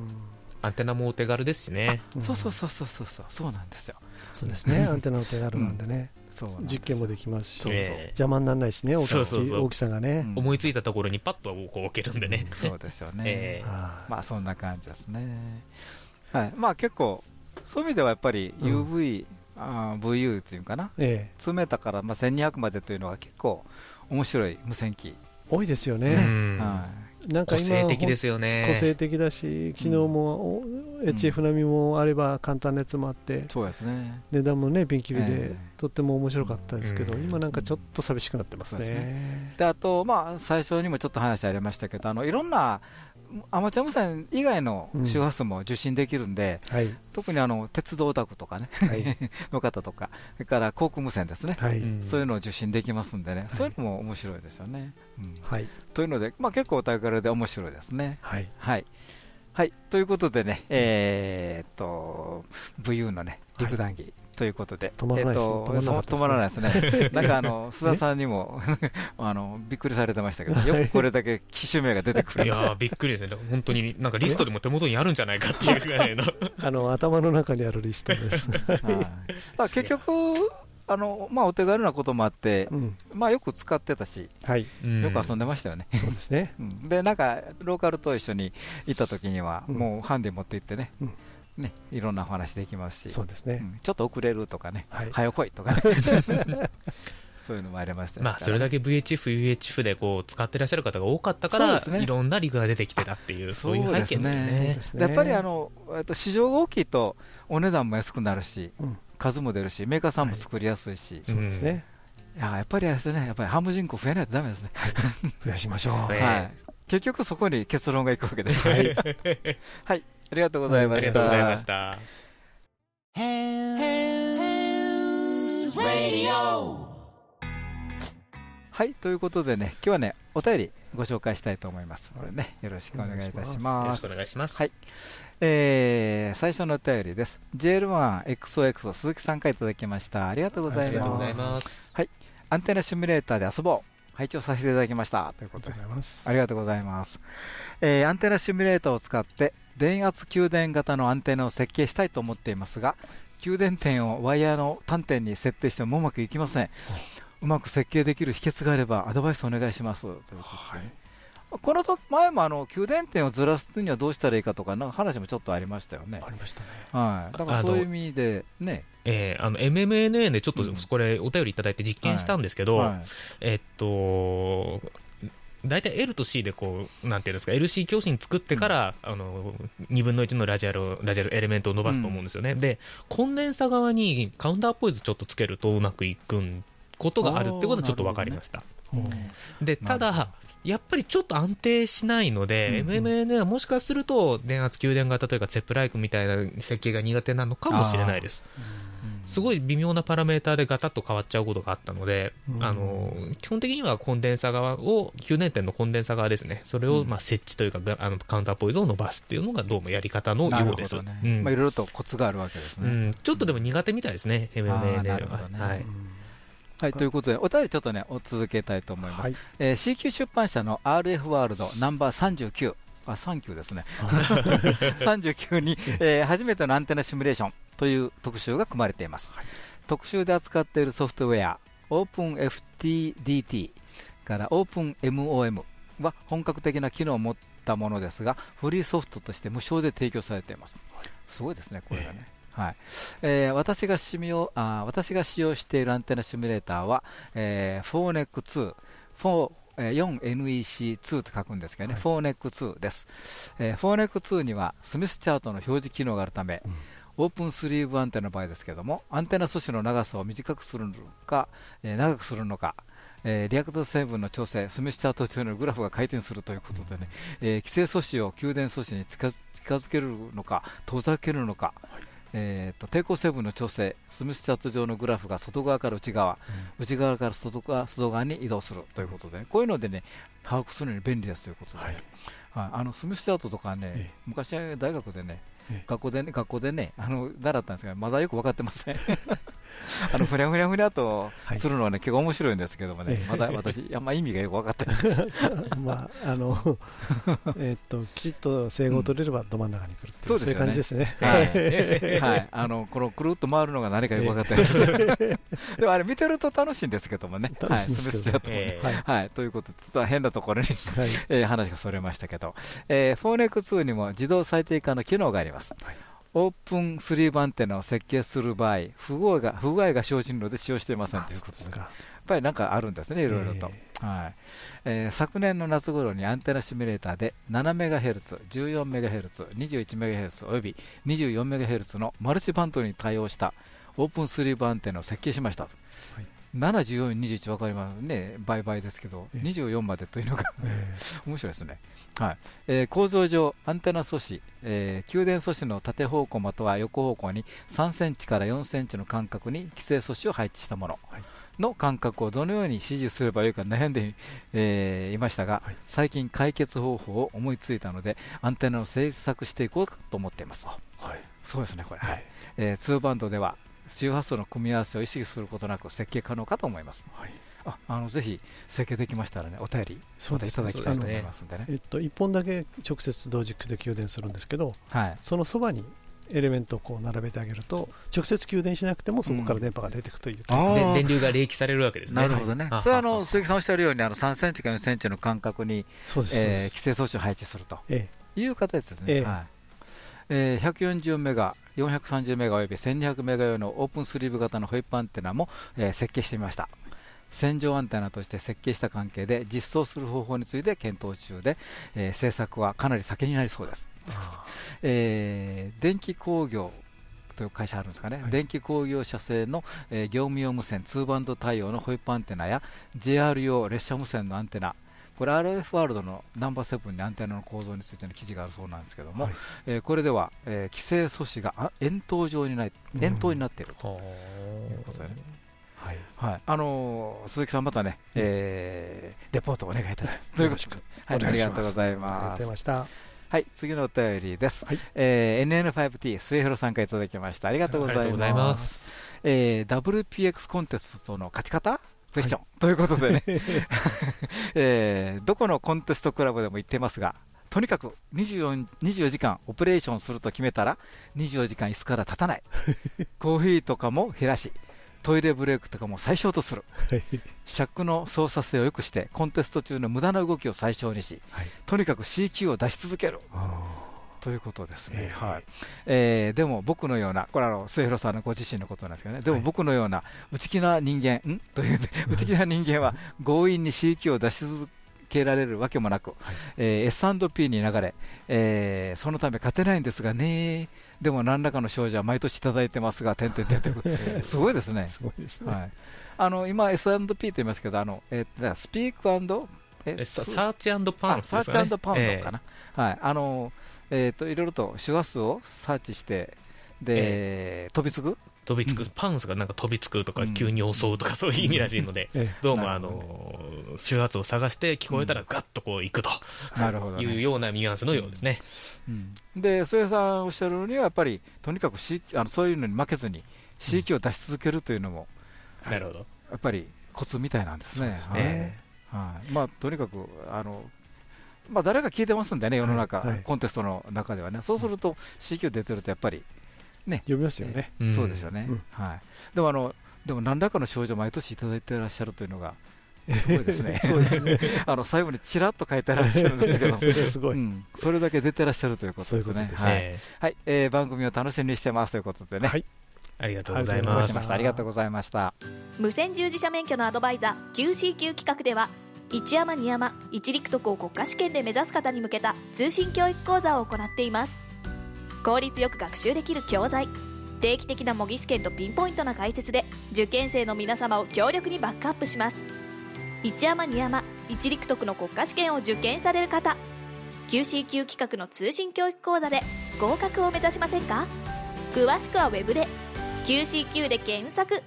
アンテナもお手軽ですしね。 そうそうそうそうそうそうそうなんですよ。 そうですね、アンテナお手軽なんでね、うん、実験もできますし、そうそう邪魔にならないしね、大きそうそうそう大きさがね、 うん、思いついたところにパッとこう置けるんでね、 うん、そうですよね、えー、まあそんな感じですね。はい、まあ結構そういう意味ではやっぱり ユーブイ、うん、あ ブイユー というかな、えー、ツーメーターからまあせんにひゃくまでというのは結構面白い無線機多いですよね、うん、はいなんか今個性的ですよね。 個性的だし、昨日も エイチエフ 並みもあれば簡単なやつもあって、 そうですね、 値段もねピンキリでとっても面白かったですけど、今なんかちょっと寂しくなってますね。 であと、まあ、最初にもちょっと話ありましたけど、あのいろんなアマチュア無線以外の周波数も受信できるんで、うんはい、特にあの鉄道オタクとかね、はい、の方とか、それから航空無線ですね、はい、そういうのを受信できますんでね、はい、そういうのも面白いですよね。うんはい、というので、まあ、結構お手軽で面白いですね。はい、はいはい、ということでね、えー、っと ブイユー のね陸談義、はいということで、 止まらないですね。 止まらないですね。なんかあの須田さんにもあのびっくりされてましたけど、よくこれだけ機種名が出てくる。 いやびっくりですね。本当になんかリストでも手元にあるんじゃないかっていうぐらいのあの頭の中にあるリストです。 まあ結局あのまあお手軽なこともあって、うん、まあよく使ってたし、はい、よく遊んでましたよね。 そうですね。 でなんかローカルと一緒にいた時には、うん、もうハンディ持って行ってね。うんね、いろんなお話できますし、 そうですね、 うん、ちょっと遅れるとかね、はい、早来いとかねそういうのもありました、ね、 まあそれだけ ブイエイチエフ、ユーエイチエフ でこう使ってらっしゃる方が多かったから、ね、いろんなリグが出てきてたっていう、そういう背景ですよね。 やっぱりあの市場が大きいとお値段も安くなるし、うん、数も出るし、メーカーさんも作りやすいし、はい、 そうですね。 いややっぱりあれですね、やっぱりハム人口増えないとダメですね。 増やしましょう。はい、 結局そこに結論がいくわけです。はい。はい、ありがとうございました。ありがとうございました。はい、ということでね、今日はね、お便りご紹介したいと思いますのでね、よろしくお願いいたします。 よろしくお願いします。 はい、えー、最初のお便りです。ジェイエルワンエックスオーエックス 鈴木さんからいただきました。ありがとうございます。ありがとうございます。はい、アンテナシミュレーターで遊ぼう。拝聴させていただきましたということで、ありがとうございます。ありがとうございます。えー、アンテナシミュレーターを使って電圧給電型のアンテナを設計したいと思っていますが、給電点をワイヤーの端点に設定してもうまくいきません。うまく設計できる秘訣があればアドバイスお願いしますということで、はい、この時前もあの給電点をずらすにはどうしたらいいかとかなんか話もちょっとありましたよね。 ありましたね。 はい。だからそういう意味でね。 えー、あの エムエムエヌエー でちょっとこれお便りいただいて実験したんですけど、はいはい、えっと大体 L と C でこうなんていうんですか エルシー 共振作ってから、うん、あのにぶんのいちのラジアルラジアルエレメントを伸ばすと思うんですよね。うん、でコンデンサ側にカウンターポイズちょっとつけるとうまくいくことがあるってことはちょっと分かりました。ね、でただやっぱりちょっと安定しないので、うんうん、エムエムエヌエー はもしかすると電圧給電型というかツェップライクみたいな設計が苦手なのかもしれないです。すごい微妙なパラメーターでガタッと変わっちゃうことがあったので、うん、あの基本的にはコンデンサ側を給電点のコンデンサ側ですね、それをまあ設置というか、うん、あのカウンターポイズを伸ばすっていうのがどうもやり方のようです。いろいろとコツがあるわけですね。うん、 ちょっとでも苦手みたいですね、エムエムエヌエー は。はい、 はい、ということでお便りちょっとねお続けたいと思います。はい、えー、シーキュー 出版社の アールエフ ワールドナンバーさんじゅうきゅう、あさんじゅうきゅうですねさんじゅうきゅうに、えー、初めてのアンテナシミュレーションという特集が組まれています。はい、特集で扱っているソフトウェア OpenFTDT から OpenMOM は本格的な機能を持ったものですが、フリーソフトとして無償で提供されています。すごいですねこれがね。えーはいえー、私が使用あ私が使用しているアンテナシミュレーターは、えー、フォーネックツー、フォー よんエヌイーシーツー と書くんですけどね、はい、フォーネックツーです。えー、フォーネックツーにはスミスチャートの表示機能があるため、うん、オープンスリーブアンテナの場合ですけども、アンテナ素子の長さを短くするのか、えー、長くするのか、 えー、リアクト成分の調整、スミスチャート中のグラフが回転するということでね、えー、規制素子を給電素子に近づ近づけるのか遠ざけるのか、はい、えー、と抵抗成分の調整、スミスチャート上のグラフが外側から内側、うん、内側から外側、外側に移動するということで、ね、こういうのでね把握するのに便利ですということで、はいはい、あのスミスチャートとかね、ええ、昔は大学でね、ええ、学校でね、学校でね、あの習ったんですが、まだよく分かってません。あのふにゃふにゃふにゃとするのはね、はい、結構面白いんですけどもね、ええ、まだ私、あんま意味がよく分かってないです。 まああのえっときちっと整合を取れればど真ん中に来るっていう、うん、そういう感じですね。 はい、はい、あのこのくるっと回るのが何かよく分かってないです。でもあれ見てると楽しいんですけどもね。はい、スミスチャートもね、はいはい、ということでちょっと変なところに、はいえー、話がそれましたけど、えー、フォーネックツーにも自動最低化の機能があります。はい、オープンスリーブアンテナを設計する場合、不具合が不具合が生じるので使用していませんということですが、やっぱりなんかあるんですね、いろいろと。えーはいえー、昨年の夏頃にアンテナシミュレーターで ななメガヘルツ、じゅうよんメガヘルツ、にじゅういちメガヘルツおよびにじゅうよんメガヘルツのマルチバンドに対応したオープンスリーブアンテナを設計しました。はい、ななじゅうよん、にじゅういち分かりますね、倍々ですけど、えー、にじゅうよんまでというのが、えー、面白いですね。はいえー、構造上、アンテナ素子、えー、給電素子の縦方向または横方向にさんセンチからよんセンチの間隔に規制素子を配置したものの間隔をどのように指示すればよいか悩んで、えー、いましたが、はい、最近解決方法を思いついたのでアンテナを製作していこうと思っています。はい、そうですね、これ、はいえー、ツーバンドでは周波数の組み合わせを意識することなく設計可能かと思います。はい、ああのぜひ設計できましたらね、お便りまたいただきたいと思いますんでね。 えっと、いっぽんだけ直接同軸で給電するんですけど、はい、そのそばにエレメントをこう並べてあげると直接給電しなくてもそこから電波が出てくという、 うん、電流が冷気されるわけですね。 なるほどね。それはあの鈴木さんおっしゃるようにあのさんセンチかよんセンチの間隔に、えー、規制装置を配置するという形ですね。ええはいえー、ひゃくよんじゅうメガ、よんひゃくさんじゅうメガおよびせんにひゃくメガ用のオープンスリーブ型のホイップアンテナも、えー、設計してみました。線状アンテナとして設計した関係で実装する方法について検討中で、えー、制作はかなり先になりそうです。えー、電気工業という会社あるんですかね、はい、電気工業社製の、えー、業務用無線ツーバンド対応のホイップアンテナや ジェイアール 用列車無線のアンテナ、これ アールエフ ワールドのナンバーセブンにアンテナの構造についての記事があるそうなんですけども、はいえー、これでは、えー、規制素子が円筒状にない円筒になっているということでね。はいはい、あのー、鈴木さんまたね、うんえー、レポートお願いいたします。よろしく、はい、ありがとうございます。はい、次のお便りです。はいえー、エヌエヌファイブティー 末広さんからいただきました。ありがとうございます。えー、ダブリューピーエックス コンテストの勝ち方クエスチョン、はい、ということでね、えー、どこのコンテストクラブでも言ってますが、とにかくにじゅうよん、にじゅうよじかんオペレーションすると決めたらにじゅうよじかん椅子から立たない、コーヒーとかも減らし、トイレブレイクとかも最小とする、尺の操作性を良くしてコンテスト中の無駄な動きを最小にし、はい、とにかく シーキュー を出し続けるということですね。えーはいえー、でも僕のような、これはあの末広さんのご自身のことなんですけどね、でも僕のような内気な人間、んという内気な人間は強引に シーキュー を出し続けられるわけもなく、はいえー、エスアンドピー に流れ、えー、そのため勝てないんですがね、でも何らかの賞状は毎年いただいてますが、点々点々すごいですね。 すごいですね。はい、 あの今 エスアンドピー と言いますけど、あの、えー、スピークアンドえサーチアンドパウンドですかね。 サーチアンドパウンドかな。えー、はい、あのえー、といろいろと周波数をサーチしてで、えー、飛びつく飛びつく、うん、パウンスがなんか飛びつくとか、うん、急に襲うとかそういう意味らしいので、うん、どうもあの周波数を探して聞こえたらガッとこう行くと、うん、なるほどね、いうようなニュアンスのようですね。 うんうん、で末さんおっしゃるにはやっぱりとにかく C あのそういうのに負けずに シーキュー を出し続けるというのも、 うん、なるほど、 やっぱりコツみたいなんですね。そうですね。はいはい、まあとにかくあのまあ、誰か聞いてますんでね、世の中、はいはい、コンテストの中ではね、そうすると シーキュー 出てるとやっぱりね、 読みますよね。 そうですよね。うんはい、でもあのでも何らかの賞状を毎年いただいていらっしゃるというのがすごいですね。 そうですね。 あの最後にちらっと書いてらっしゃるんですけど、 すごい、 うん、それだけ出てらっしゃるということですね。はい、はいえー、番組を楽しみにしてますということでね。はい、 ありがとうございます。 ありがとうございました。 無線従事者免許のアドバイザー キューシーキュー 企画では、一山二山一陸徳を国家試験で目指す方に向けた通信教育講座を行っています。効率よく学習できる教材、定期的な模擬試験とピンポイントな解説で受験生の皆様を強力にバックアップします。 一山二山一陸徳の国家試験を受験される方、 キューシーキュー 企画の通信教育講座で合格を目指しませんか？詳しくはウェブで キューシーキュー で検索。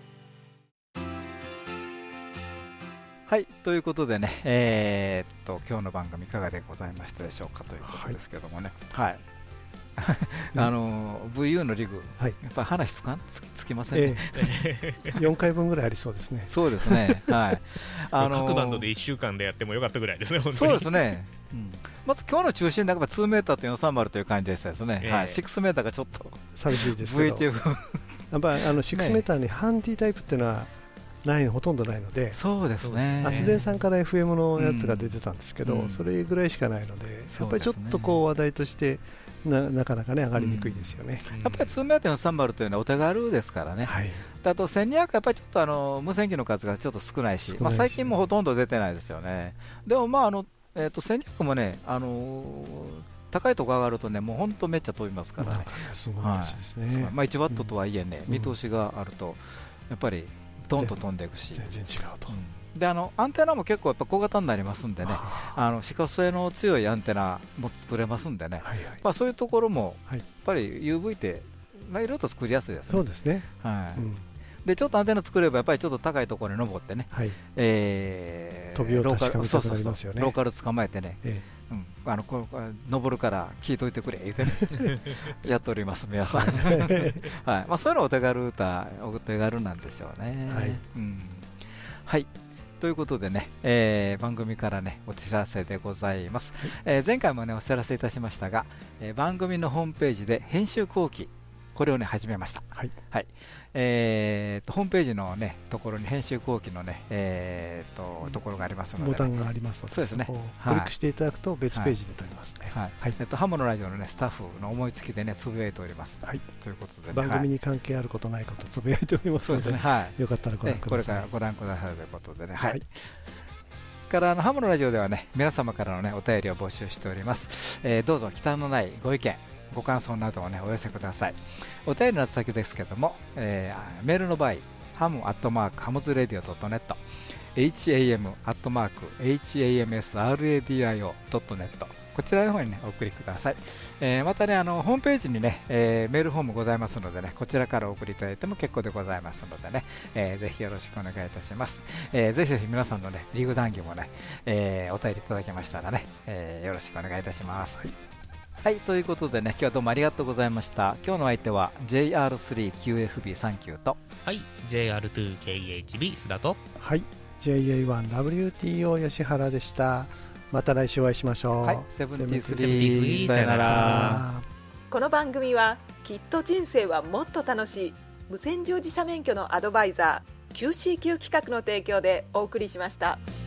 はい、ということでね、えー、っと今日の番組いかがでございましたでしょうかということですけどもね、はい、あの ブイユー のリグ、はい、やっぱり話つかん つ, つきませんね、 えー、よんかいぶんぐらいありそうですね。 そうですね、はい、 あのー、各バンドでいっしゅうかんでやってもよかったぐらいですね、本当に。 そうですね、うん、まず今日の中心でにメーターとよんさんまるという感じでしたですね、えーはい、ろくメーターがちょっと寂しいですけど ブイエイチエフ やっぱりあのろくメーターにハンディタイプっていうのはないほとんどないので、 そうですね、 厚電さんから エフエム のやつが出てたんですけど、うん、それぐらいしかないので、やっぱりちょっとこう話題としてな, なかなかね上がりにくいですよね、 うん、やっぱりにメーターよんさんまるというのはお手軽ですからね、はい、あとせんにひゃくやっぱりちょっとあの無線機の数がちょっと少ないし、まあ、最近もほとんど出てないですよね。でもまああの、えー、とせんにひゃくもね、あのー、高いところ上がるとね、もう本当めっちゃ飛びますから、ね、 すごいですね、 はい、まあ、いちワットとはいえね、うん、見通しがあるとやっぱりドンと飛んでいくし、 全然違うと、 うん、であのアンテナも結構やっぱ小型になりますんでね、あの歯科性の強いアンテナも作れますんでね、はいはい、まあ、そういうところもやっぱり ユーブイ って、まあ、いろいろと作りやすいですね。 そうですね、 はい、うん、でちょっとアンテナ作ればやっぱりちょっと高いところに登ってね、はい、えー、 飛びを確かめたくなりますよね。 ローカル捕まえてね、ええ、うん、あのこ登るから聞いといてくれ言ってねやっております皆さん、はい、まあ、そういうのお手軽歌お手軽なんでしょうね。はい、うん、はい、ということでね、えー、番組からねお知らせでございます、はい、えー、前回もねお知らせいたしましたが、えー、番組のホームページで編集後期これをね始めました。はい、はい、えー、とホームページのねところに編集後期のね、えー、とところがありますので、ね、 ボタンがありますので、 そうですね、 クリックしていただくと別ページで飛びますね。はい、はい、えっとハモのラジオのねスタッフの思いつきでねつぶやいております。はい、ということで、ね、 番組に関係あることないことつぶやいておりますので、そうですね、はい、よかったらご覧ください。これからご覧くださいということでね、はい。はい、からあのハモのラジオではね皆様からのねお便りを募集しております。えー、どうぞ忌憚のないご意見ご感想などを、ね、お寄せください。お便りの先ですけども、えー、メールの場合ハムアットマークハムズレディオドットネット エイチエーエム アットマーク エイチエーエムエスアールエーディーアイオー ドットネット、こちらの方に、ね、お送りください。えー、またねあのホームページにね、えー、メールフォームございますのでねこちらからお送りいただいても結構でございますのでね、えー、ぜひよろしくお願いいたします。えー、ぜひぜひ皆さんのねリーグ談義もね、えー、お便りいただけましたらね、えー、よろしくお願いいたします。はい、はい、ということでね今日はどうもありがとうございました。今日の相手は ジェイアールスリーキューエフビーさんじゅうきゅう と、 はい、ジェイアールツーケーエイチビー 須田と、 はい、ジェイエーワンダブリューティーオー 吉原でした。また来週お会いしましょう。はい、 セブンティースリー、さよなら。 この番組はきっと人生はもっと楽しい無線乗自社免許のアドバイザー キューシーキュー 企画の提供でお送りしました。